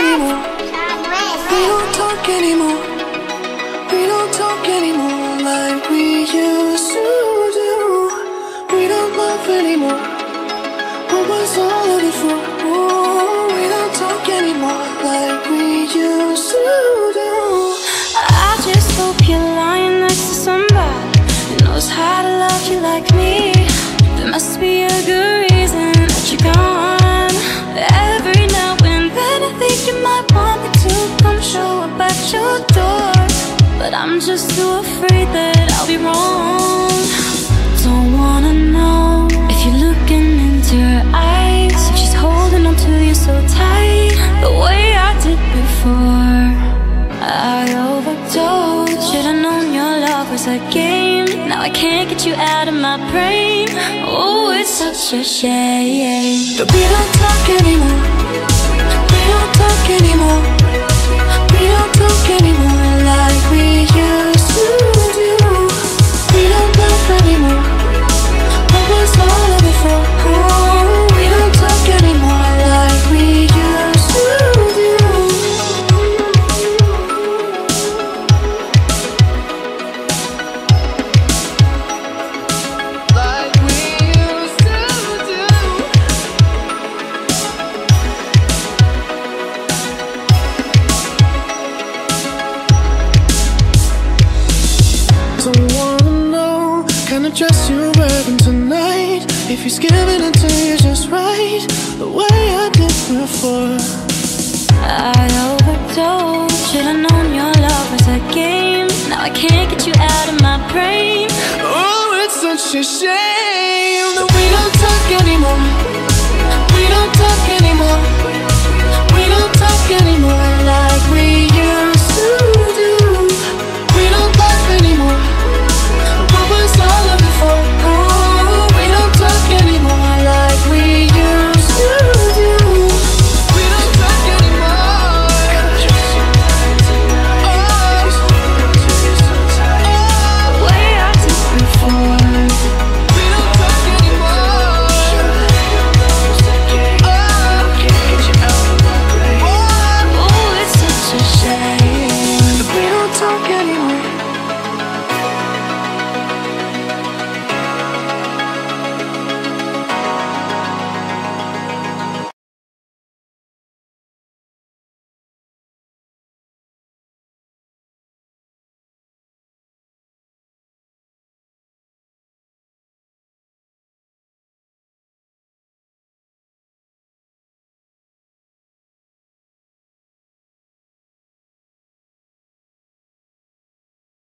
anymore. We don't talk anymore. We don't talk anymore like we used to do. We don't love anymore. What was all of it for? Oh, we don't talk anymore like we used to do. I just hope you're lying next to somebody who knows how to love you like me. There must be a good reason that you're gone. Every now and then I think you might want me to come show up at your door, but I'm just too afraid that I'll be wrong. Don't wanna know if you're looking into her eyes, if she's holding on to you so tight, the way I did before. I overdosed. Should've known your love was a game. Now I can't get you out of my brain. Oh, it's such a shame. But we don't talk anymore. We don't talk anymore. We don't talk anymore like we used to do. We don't love anymore. What was all of it for? Oh, we don't talk anymore like we used to do. Like we used to do. Don't wanna know kind of dress you're wearing tonight. If he's giving it to you just right, the way I did before. I overdosed. Should've known your love was a game. Now I can't get you out of my brain. Oh, it's such a shame that we don't talk anymore. We don't talk anymore.